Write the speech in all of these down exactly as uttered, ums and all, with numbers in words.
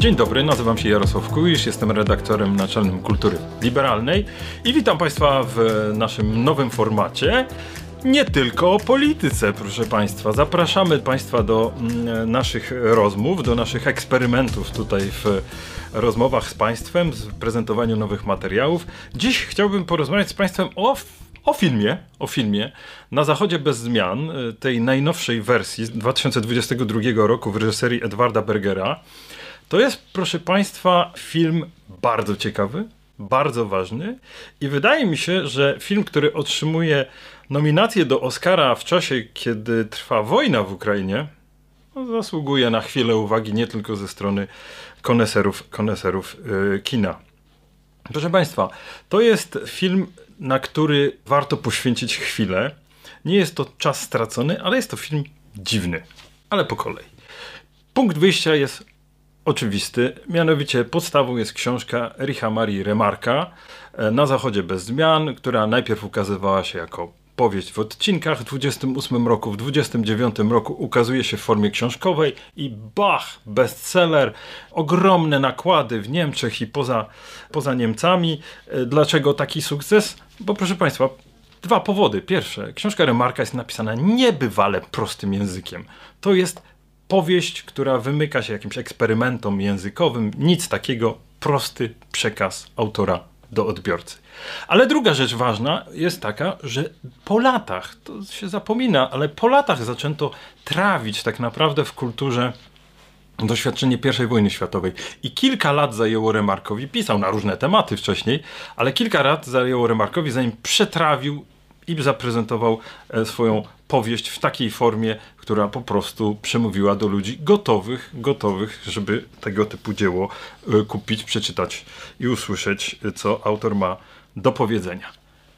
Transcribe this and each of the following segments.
Dzień dobry, nazywam się Jarosław Kuisz, jestem redaktorem naczelnym Kultury Liberalnej i witam Państwa w naszym nowym formacie. Nie tylko o polityce, proszę Państwa. Zapraszamy Państwa do mm, naszych rozmów, do naszych eksperymentów tutaj w rozmowach z Państwem, w prezentowaniu nowych materiałów. Dziś chciałbym porozmawiać z Państwem o, o filmie, o filmie Na Zachodzie bez zmian, tej najnowszej wersji z dwa tysiące dwudziestego drugiego roku w reżyserii Edwarda Bergera. To jest, proszę Państwa, film bardzo ciekawy, bardzo ważny i wydaje mi się, że film, który otrzymuje nominację do Oscara w czasie, kiedy trwa wojna w Ukrainie, no, zasługuje na chwilę uwagi nie tylko ze strony koneserów, koneserów yy, kina. Proszę Państwa, to jest film, na który warto poświęcić chwilę. Nie jest to czas stracony, ale jest to film dziwny. Ale po kolei. Punkt wyjścia jest oczywisty, mianowicie podstawą jest książka Ericha Marii Remarque'a Na Zachodzie bez zmian, która najpierw ukazywała się jako powieść w odcinkach w dwudziestym ósmym roku, w dwudziestym dziewiątym roku ukazuje się w formie książkowej i bach, bestseller, ogromne nakłady w Niemczech i poza, poza Niemcami. Dlaczego taki sukces? Bo proszę Państwa, dwa powody. Pierwsze, książka Remarque'a jest napisana niebywale prostym językiem. To jest powieść, która wymyka się jakimś eksperymentom językowym. Nic takiego, prosty przekaz autora do odbiorcy. Ale druga rzecz ważna jest taka, że po latach, to się zapomina, ale po latach zaczęto trawić tak naprawdę w kulturze doświadczenie pierwszej wojny światowej. I kilka lat zajęło Remarque'owi, pisał na różne tematy wcześniej, ale kilka lat zajęło Remarque'owi, zanim przetrawił i zaprezentował swoją powieść w takiej formie, która po prostu przemówiła do ludzi gotowych, gotowych, żeby tego typu dzieło kupić, przeczytać i usłyszeć, co autor ma do powiedzenia.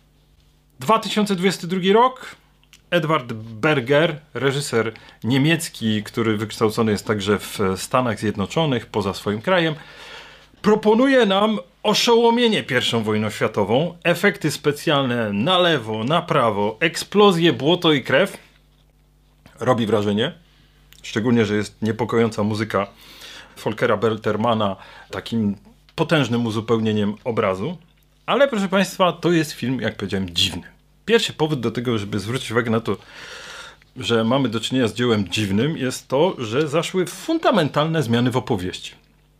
dwa tysiące dwudziesty drugi rok. Edward Berger, reżyser niemiecki, który wykształcony jest także w Stanach Zjednoczonych, poza swoim krajem, proponuje nam oszołomienie pierwszą wojną światową, efekty specjalne na lewo, na prawo, eksplozje, błoto i krew. Robi wrażenie, szczególnie, że jest niepokojąca muzyka Volkera Beltermana, takim potężnym uzupełnieniem obrazu. Ale proszę Państwa, to jest film, jak powiedziałem, dziwny. Pierwszy powód do tego, żeby zwrócić uwagę na to, że mamy do czynienia z dziełem dziwnym, jest to, że zaszły fundamentalne zmiany w opowieści.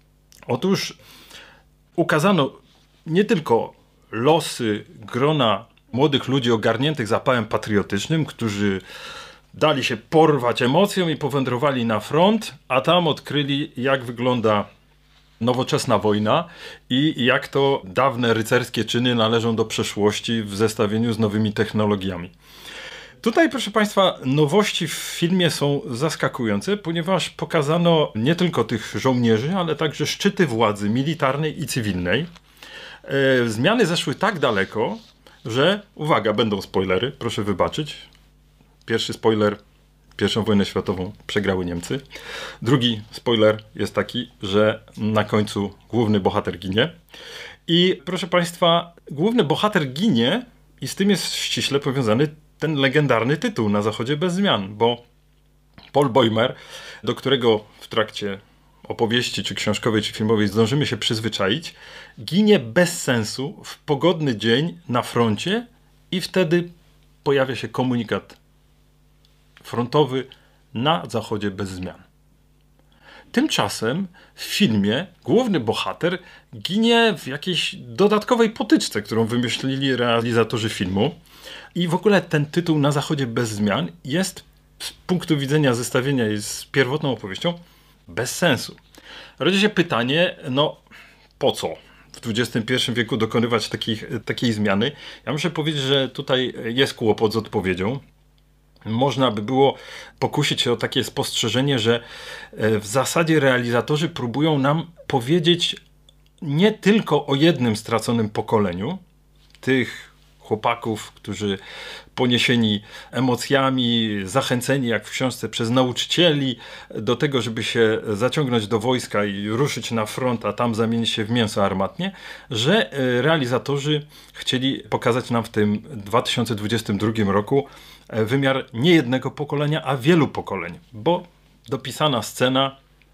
Otóż ukazano nie tylko losy grona młodych ludzi ogarniętych zapałem patriotycznym, którzy dali się porwać emocjom i powędrowali na front, a tam odkryli, jak wygląda nowoczesna wojna i jak to dawne rycerskie czyny należą do przeszłości w zestawieniu z nowymi technologiami. Tutaj, proszę Państwa, nowości w filmie są zaskakujące, ponieważ pokazano nie tylko tych żołnierzy, ale także szczyty władzy militarnej i cywilnej. E, zmiany zeszły tak daleko, że, uwaga, będą spoilery, proszę wybaczyć. Pierwszy spoiler, pierwszą wojnę światową przegrały Niemcy. Drugi spoiler jest taki, że na końcu główny bohater ginie. I proszę Państwa, główny bohater ginie i z tym jest ściśle powiązany ten legendarny tytuł Na Zachodzie bez zmian, bo Paul Bäumer, do którego w trakcie opowieści, czy książkowej, czy filmowej zdążymy się przyzwyczaić, ginie bez sensu w pogodny dzień na froncie i wtedy pojawia się komunikat frontowy Na Zachodzie bez zmian. Tymczasem w filmie główny bohater ginie w jakiejś dodatkowej potyczce, którą wymyślili realizatorzy filmu. I w ogóle ten tytuł Na Zachodzie bez zmian jest z punktu widzenia zestawienia z pierwotną opowieścią bez sensu. Rodzi się pytanie, no po co w dwudziestym pierwszym wieku dokonywać takich, takiej zmiany? Ja muszę powiedzieć, że tutaj jest kłopot z odpowiedzią. Można by było pokusić się o takie spostrzeżenie, że w zasadzie realizatorzy próbują nam powiedzieć nie tylko o jednym straconym pokoleniu, tych chłopaków, którzy poniesieni emocjami, zachęceni jak w książce przez nauczycieli do tego, żeby się zaciągnąć do wojska i ruszyć na front, a tam zamienić się w mięso armatnie, że realizatorzy chcieli pokazać nam w tym dwa tysiące dwudziestym drugim roku wymiar nie jednego pokolenia, a wielu pokoleń, bo dopisana scena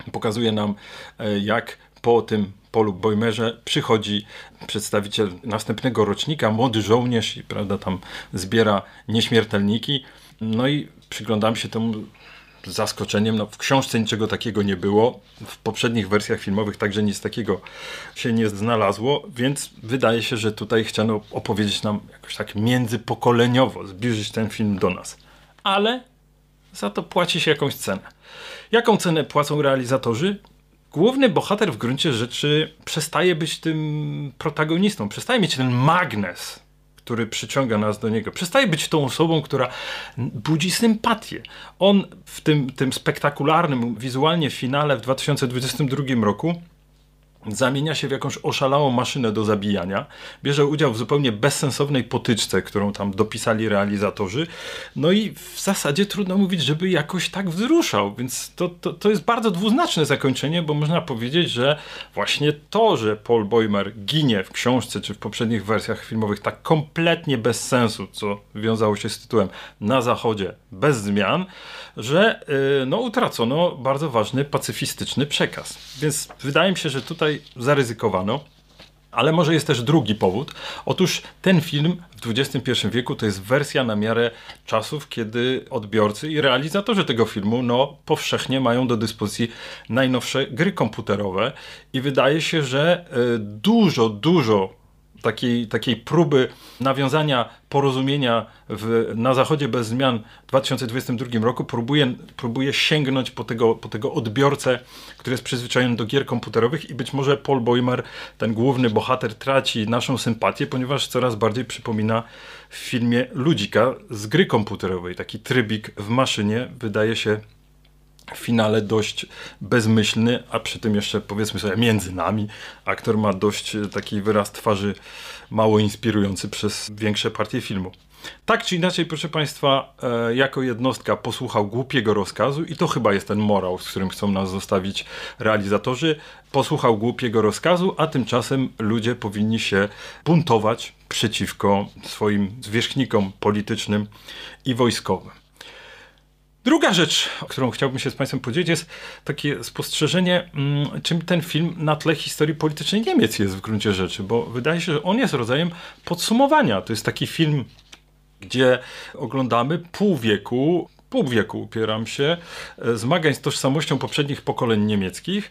Pokazuje nam, jak po tym Paulu Bäumerze przychodzi przedstawiciel następnego rocznika, młody żołnierz i prawda, tam zbiera nieśmiertelniki. No i przyglądam się temu z zaskoczeniem. No, w książce niczego takiego nie było. W poprzednich wersjach filmowych także nic takiego się nie znalazło, więc wydaje się, że tutaj chciano opowiedzieć nam jakoś tak międzypokoleniowo, zbliżyć ten film do nas. Ale za to płaci się jakąś cenę. Jaką cenę płacą realizatorzy? Główny bohater w gruncie rzeczy przestaje być tym protagonistą, przestaje mieć ten magnes, który przyciąga nas do niego. Przestaje być tą osobą, która budzi sympatię. On w tym, tym spektakularnym, wizualnie finale w dwa tysiące dwudziestym drugim roku zamienia się w jakąś oszalałą maszynę do zabijania. Bierze udział w zupełnie bezsensownej potyczce, którą tam dopisali realizatorzy. No i w zasadzie trudno mówić, żeby jakoś tak wzruszał. Więc to, to, to jest bardzo dwuznaczne zakończenie, bo można powiedzieć, że właśnie to, że Paul Bäumer ginie w książce czy w poprzednich wersjach filmowych tak kompletnie bez sensu, co wiązało się z tytułem Na Zachodzie bez zmian, że yy, no, utracono bardzo ważny pacyfistyczny przekaz. Więc wydaje mi się, że tutaj zaryzykowano, ale może jest też drugi powód. Otóż ten film w dwudziestym pierwszym wieku to jest wersja na miarę czasów, kiedy odbiorcy i realizatorzy tego filmu no, powszechnie mają do dyspozycji najnowsze gry komputerowe i wydaje się, że y, dużo, dużo Takiej, takiej próby nawiązania porozumienia w, na Zachodzie bez zmian w dwa tysiące dwudziestym drugim roku próbuje, próbuje sięgnąć po tego, po tego odbiorcę, który jest przyzwyczajony do gier komputerowych i być może Paul Bäumer, ten główny bohater, traci naszą sympatię, ponieważ coraz bardziej przypomina w filmie ludzika z gry komputerowej. Taki trybik w maszynie wydaje się w finale dość bezmyślny, a przy tym jeszcze powiedzmy sobie między nami aktor ma dość taki wyraz twarzy mało inspirujący przez większe partie filmu. Tak czy inaczej, proszę Państwa, e, jako jednostka posłuchał głupiego rozkazu i to chyba jest ten morał, z którym chcą nas zostawić realizatorzy. Posłuchał głupiego rozkazu, a tymczasem ludzie powinni się buntować przeciwko swoim zwierzchnikom politycznym i wojskowym. Druga rzecz, o którą chciałbym się z Państwem podzielić, jest takie spostrzeżenie, czym ten film na tle historii politycznej Niemiec jest w gruncie rzeczy, bo wydaje się, że on jest rodzajem podsumowania. To jest taki film, gdzie oglądamy pół wieku, pół wieku upieram się, zmagań z tożsamością poprzednich pokoleń niemieckich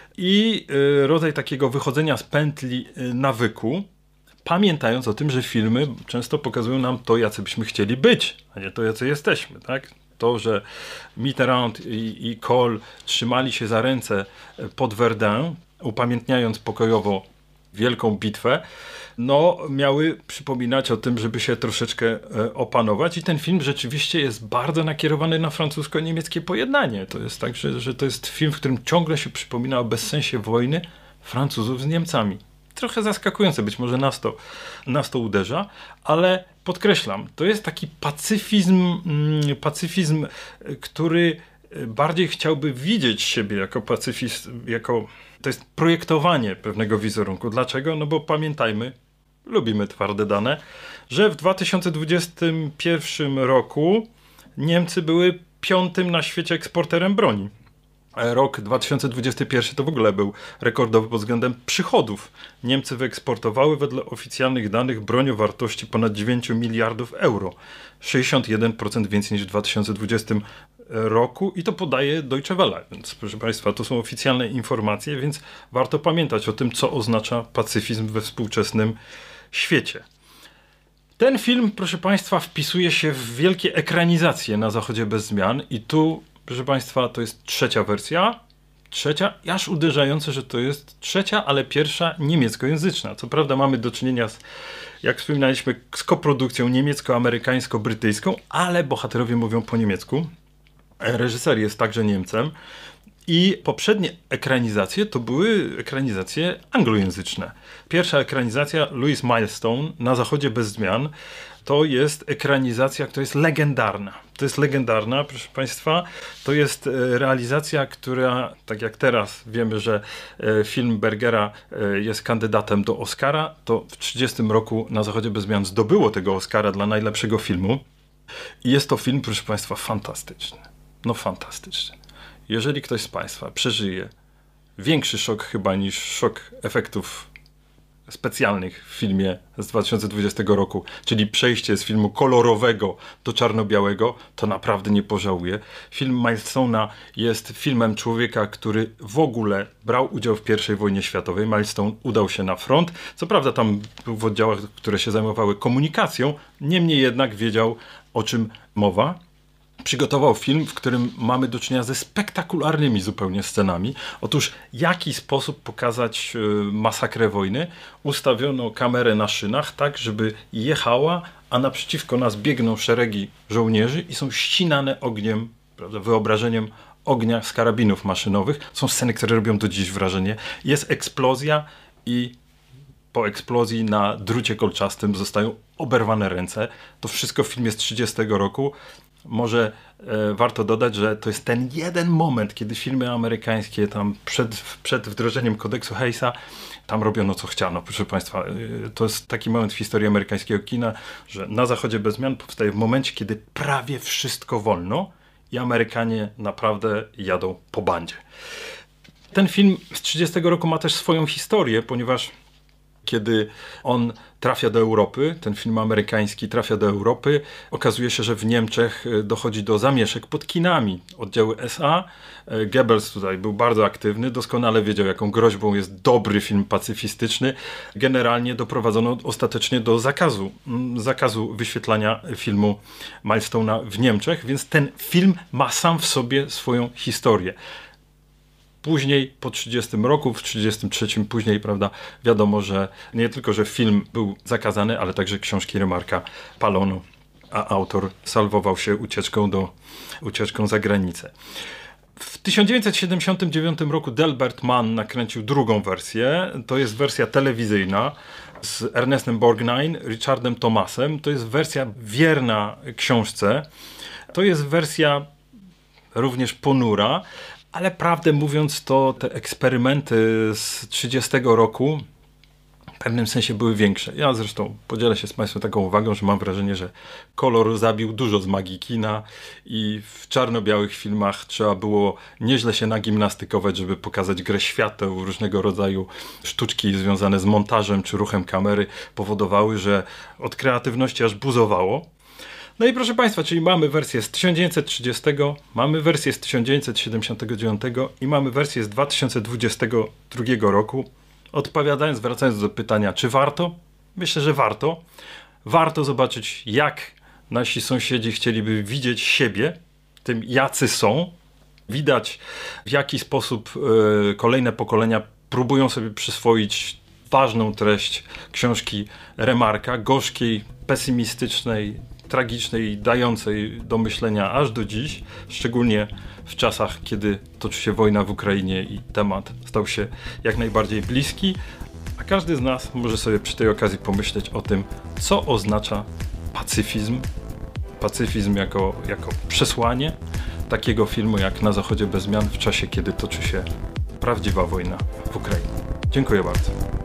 i rodzaj takiego wychodzenia z pętli nawyku, pamiętając o tym, że filmy często pokazują nam to, jacy byśmy chcieli być, a nie to, jacy jesteśmy, tak? To, że Mitterrand i, i Kohl trzymali się za ręce pod Verdun, upamiętniając pokojowo wielką bitwę, no miały przypominać o tym, żeby się troszeczkę opanować i ten film rzeczywiście jest bardzo nakierowany na francusko-niemieckie pojednanie. To jest tak, że, że to jest film, w którym ciągle się przypomina o bezsensie wojny Francuzów z Niemcami. Trochę zaskakujące, być może nas to, nas to uderza, ale podkreślam, to jest taki pacyfizm, pacyfizm, który bardziej chciałby widzieć siebie jako pacyfist, jako to jest projektowanie pewnego wizerunku. Dlaczego? No bo pamiętajmy, lubimy twarde dane, że w dwa tysiące dwudziestym pierwszym roku Niemcy były piątym na świecie eksporterem broni. Rok dwa tysiące dwudziesty pierwszy to w ogóle był rekordowy pod względem przychodów. Niemcy wyeksportowały wedle oficjalnych danych broń o wartości ponad dziewięć miliardów euro. sześćdziesiąt jeden procent więcej niż w dwa tysiące dwudziestym roku i to podaje Deutsche Welle. Więc proszę Państwa, to są oficjalne informacje, więc warto pamiętać o tym, co oznacza pacyfizm we współczesnym świecie. Ten film, proszę Państwa, wpisuje się w wielkie ekranizacje na Zachodzie bez zmian i tu, proszę Państwa, to jest trzecia wersja. Trzecia, aż uderzające, że to jest trzecia, ale pierwsza niemieckojęzyczna. Co prawda mamy do czynienia z, jak wspominaliśmy, z koprodukcją niemiecko-amerykańsko-brytyjską, ale bohaterowie mówią po niemiecku. Reżyser jest także Niemcem. I poprzednie ekranizacje to były ekranizacje anglojęzyczne. Pierwsza ekranizacja, Louis Milestone, Na Zachodzie bez zmian, to jest ekranizacja, która jest legendarna. To jest legendarna, proszę Państwa. To jest realizacja, która, tak jak teraz wiemy, że film Bergera jest kandydatem do Oscara, to w trzydziestym roku Na Zachodzie bez zmian zdobyło tego Oscara dla najlepszego filmu. I jest to film, proszę Państwa, fantastyczny. No fantastyczny. jeżeli ktoś z Państwa przeżyje większy szok chyba niż szok efektów specjalnych w filmie z dwa tysiące dwudziestego roku, czyli przejście z filmu kolorowego do czarno-białego, to naprawdę nie pożałuje. Film Milestone'a jest filmem człowieka, który w ogóle brał udział w pierwszej wojnie światowej. Milestone udał się na front. Co prawda tam był w oddziałach, które się zajmowały komunikacją, niemniej jednak wiedział, o czym mowa. Przygotował film, w którym mamy do czynienia ze spektakularnymi zupełnie scenami. Otóż w jaki sposób pokazać y, masakrę wojny? Ustawiono kamerę na szynach tak, żeby jechała, a naprzeciwko nas biegną szeregi żołnierzy i są ścinane ogniem, prawda, wyobrażeniem ognia z karabinów maszynowych. Są sceny, które robią do dziś wrażenie. Jest eksplozja i po eksplozji na drucie kolczastym zostają oberwane ręce. To wszystko w filmie z trzydziestego roku. Może e, warto dodać, że to jest ten jeden moment, kiedy filmy amerykańskie tam przed, przed wdrożeniem kodeksu Hayesa tam robiono co chciano. Proszę Państwa, e, to jest taki moment w historii amerykańskiego kina, że Na zachodzie bez zmian powstaje w momencie, kiedy prawie wszystko wolno i Amerykanie naprawdę jadą po bandzie. Ten film z trzydziestego roku ma też swoją historię, ponieważ kiedy on trafia do Europy, ten film amerykański trafia do Europy, okazuje się, że w Niemczech dochodzi do zamieszek pod kinami. Oddziały S A, Goebbels tutaj był bardzo aktywny, doskonale wiedział, jaką groźbą jest dobry film pacyfistyczny. Generalnie doprowadzono ostatecznie do zakazu, zakazu wyświetlania filmu Milestone'a w Niemczech, więc ten film ma sam w sobie swoją historię. Później, po trzydziestym roku, w trzydziestym trzecim później, prawda, wiadomo, że nie tylko, że film był zakazany, ale także książki Remarka palono, a autor salwował się ucieczką, do, ucieczką za granicę. W tysiąc dziewięćset siedemdziesiątym dziewiątym roku Delbert Mann nakręcił drugą wersję. To jest wersja telewizyjna z Ernestem Borgnine, Richardem Thomasem. To jest wersja wierna książce. To jest wersja również ponura. Ale prawdę mówiąc, to te eksperymenty z trzydziestego roku w pewnym sensie były większe. Ja zresztą podzielę się z Państwem taką uwagą, że mam wrażenie, że kolor zabił dużo z magii kina i w czarno-białych filmach trzeba było nieźle się nagimnastykować, żeby pokazać grę świateł, różnego rodzaju sztuczki związane z montażem czy ruchem kamery powodowały, że od kreatywności aż buzowało. No i proszę Państwa, czyli mamy wersję z tysiąc dziewięćset trzydziestego, mamy wersję z tysiąc dziewięćset siedemdziesiątego dziewiątego i mamy wersję z dwa tysiące dwudziestego drugiego roku. Odpowiadając, wracając do pytania, czy warto? Myślę, że warto. Warto zobaczyć, jak nasi sąsiedzi chcieliby widzieć siebie, tym jacy są. Widać, w jaki sposób y, kolejne pokolenia próbują sobie przyswoić ważną treść książki Remarka, gorzkiej, pesymistycznej, tragicznej, dającej do myślenia aż do dziś, szczególnie w czasach, kiedy toczy się wojna w Ukrainie i temat stał się jak najbardziej bliski, a każdy z nas może sobie przy tej okazji pomyśleć o tym, co oznacza pacyfizm, pacyfizm jako, jako przesłanie takiego filmu jak Na zachodzie bez zmian w czasie, kiedy toczy się prawdziwa wojna w Ukrainie. Dziękuję bardzo.